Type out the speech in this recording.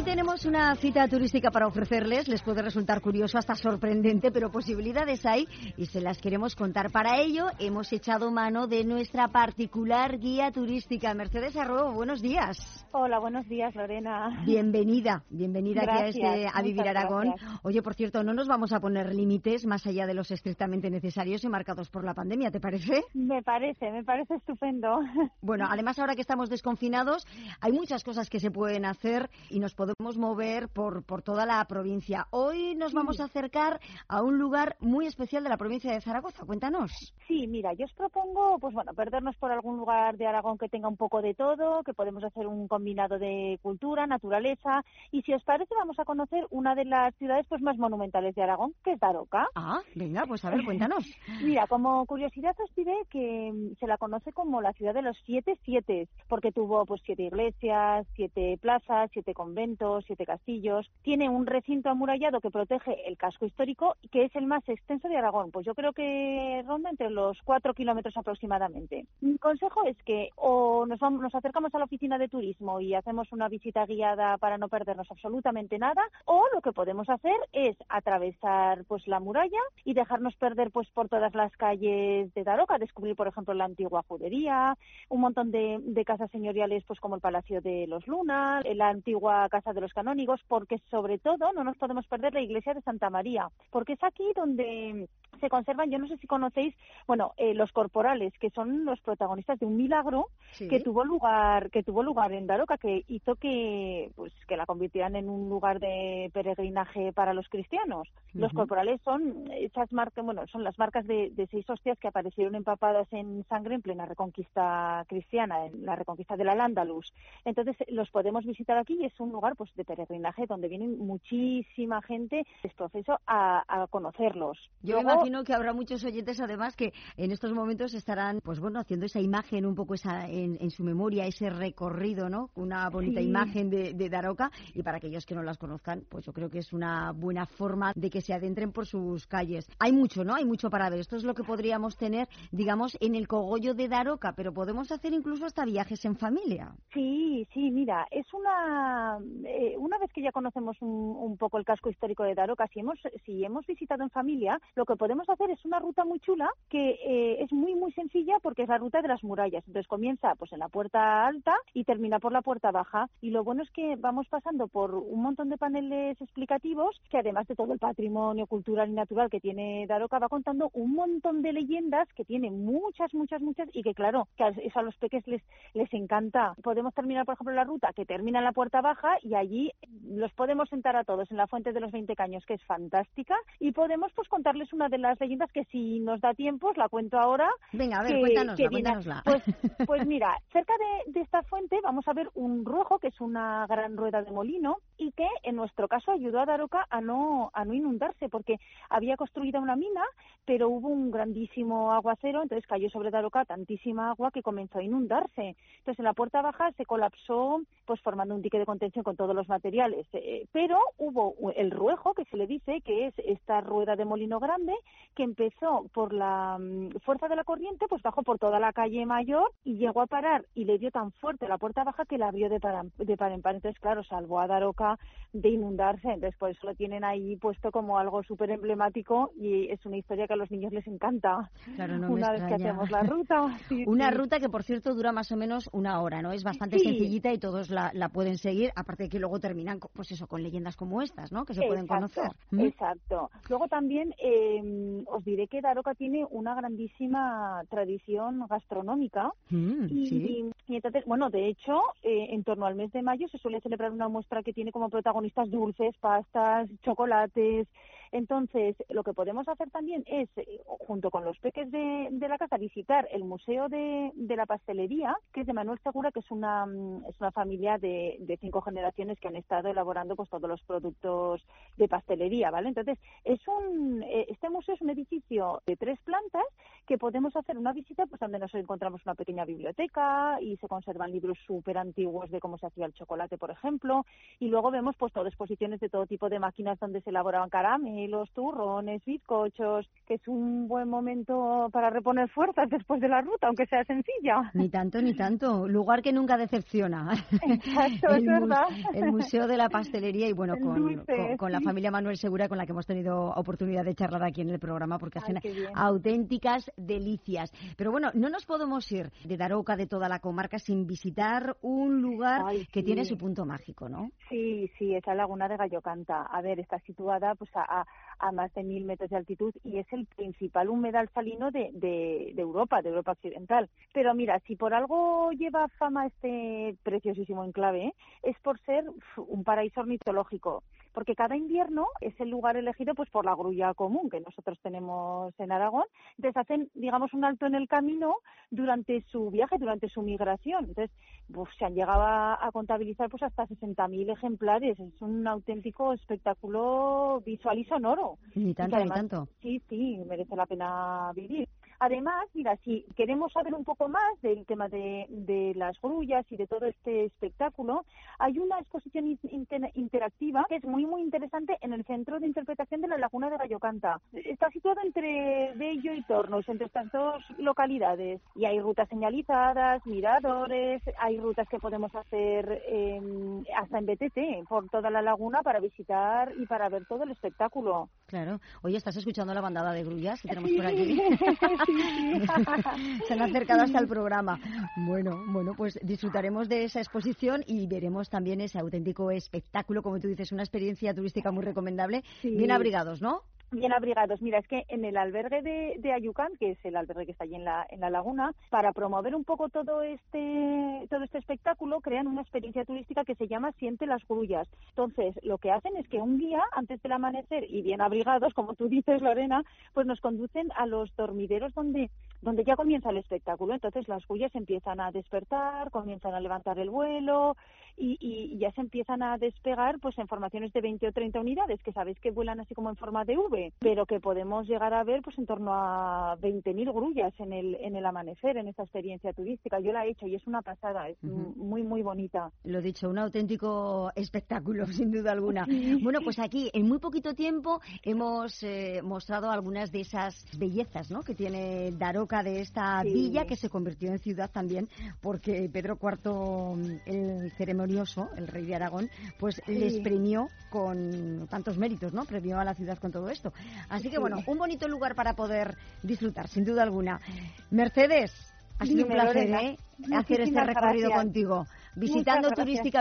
Tenemos una cita turística para ofrecerles, les puede resultar curioso, hasta sorprendente, pero posibilidades hay y se las queremos contar. Para ello hemos echado mano de nuestra particular guía turística. Mercedes Arroyo, buenos días. Hola, buenos días, Lorena. Bienvenida Gracias, aquí a Vivir Aragón. Gracias. Oye, por cierto, no nos vamos a poner límites más allá de los estrictamente necesarios y marcados por la pandemia, ¿te parece? Me parece estupendo. Bueno, además ahora que estamos desconfinados, hay muchas cosas que se pueden hacer y nos podemos mover por toda la provincia. Hoy nos vamos a acercar a un lugar muy especial de la provincia de Zaragoza. Cuéntanos. Sí, mira, yo os propongo, perdernos por algún lugar de Aragón que tenga un poco de todo, que podemos hacer un combinado de cultura, naturaleza, y si os parece vamos a conocer una de las ciudades más monumentales de Aragón, que es Daroca. Ah, venga, pues a ver, cuéntanos. Mira, como curiosidad os diré que se la conoce como la ciudad de los 7 sietes, porque tuvo 7 iglesias, 7 plazas, 7 conventos, 7 castillos. Tiene un recinto amurallado que protege el casco histórico, que es el más extenso de Aragón. Pues yo creo que ronda entre los 4 kilómetros aproximadamente. Mi consejo es que o nos acercamos a la oficina de turismo y hacemos una visita guiada para no perdernos absolutamente nada, o lo que podemos hacer es atravesar la muralla y dejarnos perder por todas las calles de Daroca, descubrir por ejemplo la antigua judería, un montón de casas señoriales como el Palacio de los Luna, la antigua Casa de los Canónigos, porque sobre todo no nos podemos perder la iglesia de Santa María, porque es aquí donde se conservan, yo no sé si conocéis, los corporales, que son los protagonistas de un milagro que tuvo lugar en Daroca, que hizo que la convirtieran en un lugar de peregrinaje para los cristianos. Los corporales son esas marcas, son las marcas de 6 hostias que aparecieron empapadas en sangre en plena reconquista cristiana, en la reconquista del Al-Ándalus. Entonces los podemos visitar aquí y es un lugar de peregrinaje donde vienen muchísima gente, es profeso a conocerlos. Yo Luego, imagino que habrá muchos oyentes además que en estos momentos estarán haciendo esa imagen un poco en su memoria, ese recorrido, ¿no? Una bonita imagen de Daroca, y para aquellos que no las conozcan, yo creo que es una buena forma de que se adentren por sus calles. Hay mucho, ¿no? Hay mucho para ver. Esto es lo que podríamos tener, digamos, en el cogollo de Daroca, pero podemos hacer incluso hasta viajes en familia. Sí, mira, es una vez que ya conocemos un poco el casco histórico de Daroca, si hemos visitado en familia, lo que podemos hacer es una ruta muy chula que es muy muy sencilla porque es la ruta de las murallas. Entonces comienza en la puerta alta y termina por la puerta baja, y lo bueno es que vamos pasando por un montón de paneles explicativos que, además de todo el patrimonio cultural y natural que tiene Daroca, va contando un montón de leyendas que tiene muchas y que claro, que eso a los peques les encanta. Podemos terminar, por ejemplo, la ruta que termina en la puerta baja y allí los podemos sentar a todos en la Fuente de los 20 Caños, que es fantástica, y podemos contarles una de las leyendas que, si nos da tiempo, os la cuento ahora. Venga, a ver, cuéntanosla. Pues mira, cerca de esta fuente vamos a ver un ruejo, que es una gran rueda de molino, y que en nuestro caso ayudó a Daroca a no inundarse, porque había construido una mina, pero hubo un grandísimo aguacero, entonces cayó sobre Daroca tantísima agua que comenzó a inundarse. Entonces en la puerta baja se colapsó, formando un dique de contención con todos los materiales, pero hubo el ruejo, que se le dice, que es esta rueda de molino grande, que empezó por la fuerza de la corriente, bajó por toda la calle Mayor y llegó a parar, y le dio tan fuerte la puerta baja que la abrió de par en par. Entonces, claro, salvó a Daroca de inundarse. Entonces, por eso lo tienen ahí puesto como algo súper emblemático, y es una historia que a los niños les encanta. Claro, no una me vez que extraña. hacemos la ruta. Una ruta que, por cierto, dura más o menos una hora, ¿no? Es bastante sencillita y todos la pueden seguir, aparte de que luego terminan con leyendas como estas, ¿no? Que se pueden conocer. Exacto. Luego también os diré que Daroca tiene una grandísima tradición gastronómica y entonces, de hecho, en torno al mes de mayo se suele celebrar una muestra que tiene como protagonistas dulces, pastas, chocolates. Entonces, lo que podemos hacer también es, junto con los peques de la casa, visitar el Museo de la Pastelería, que es de Manuel Segura, que es una familia de 5 generaciones que han estado elaborando todos los productos de pastelería, ¿vale? Entonces, este museo es un edificio de 3 plantas que podemos hacer una visita donde nos encontramos una pequeña biblioteca y se conservan libros súper antiguos de cómo se hacía el chocolate, por ejemplo, y luego vemos todas exposiciones de todo tipo de máquinas donde se elaboraban caramelos, caramelos, turrones, bizcochos, que es un buen momento para reponer fuerzas después de la ruta, aunque sea sencilla. Ni tanto, ni tanto. Lugar que nunca decepciona. Exacto, es verdad. El Museo de la Pastelería y bueno, Dulce, con la sí. familia Manuel Segura, con la que hemos tenido oportunidad de charlar aquí en el programa, porque hacen auténticas delicias. Pero bueno, no nos podemos ir de Daroca, de toda la comarca, sin visitar un lugar que tiene su punto mágico, ¿no? Sí, es la laguna de Gallocanta. A ver, está situada pues a más de 1.000 metros de altitud y es el principal humedal salino de Europa Occidental. Pero mira, si por algo lleva fama este preciosísimo enclave, es por ser un paraíso ornitológico, porque cada invierno es el lugar elegido pues por la grulla común que nosotros tenemos en Aragón. Entonces hacen, digamos, un alto en el camino durante su viaje, durante su migración. Entonces, se han llegado a contabilizar pues hasta 60.000 ejemplares. Es un auténtico espectáculo visual y sonoro. Ni tanto, además, ni tanto. Sí, merece la pena vivir. Además, mira, si queremos saber un poco más del tema de las grullas y de todo este espectáculo, hay una exposición interactiva que es muy, muy interesante en el Centro de Interpretación de la Laguna de Gallocanta. Está situado entre Bello y Tornos, entre estas dos localidades. Y hay rutas señalizadas, miradores, hay rutas que podemos hacer hasta en BTT por toda la laguna para visitar y para ver todo el espectáculo. Claro. Oye, ¿estás escuchando la bandada de grullas que tenemos por aquí? Se han acercado hasta el programa. Bueno, pues disfrutaremos de esa exposición y veremos también ese auténtico espectáculo, como tú dices, una experiencia turística muy recomendable. Sí. Bien abrigados, ¿no? Bien abrigados. Mira, es que en el albergue de Ayucán, que es el albergue que está allí en la laguna, para promover un poco todo este espectáculo, crean una experiencia turística que se llama Siente las Grullas. Entonces, lo que hacen es que un día, antes del amanecer, y bien abrigados, como tú dices, Lorena, pues nos conducen a los dormideros donde ya comienza el espectáculo. Entonces, las grullas empiezan a despertar, comienzan a levantar el vuelo y ya se empiezan a despegar pues en formaciones de 20 o 30 unidades, que sabéis que vuelan así como en forma de V, pero que podemos llegar a ver pues en torno a 20.000 grullas en el amanecer, en esta experiencia turística. Yo la he hecho y es una pasada, es muy, muy bonita. Lo dicho, un auténtico espectáculo, sin duda alguna. Bueno, pues aquí en muy poquito tiempo hemos mostrado algunas de esas bellezas, ¿no?, que tiene Daroca, de esta villa que se convirtió en ciudad también porque Pedro IV el ceremonioso, el rey de Aragón, pues les premió con tantos méritos, ¿no? Premió a la ciudad con todo esto. Así que bueno, un bonito lugar para poder disfrutar, sin duda alguna. Mercedes, ha sido un placer, hacer este recorrido contigo, visitando turísticamente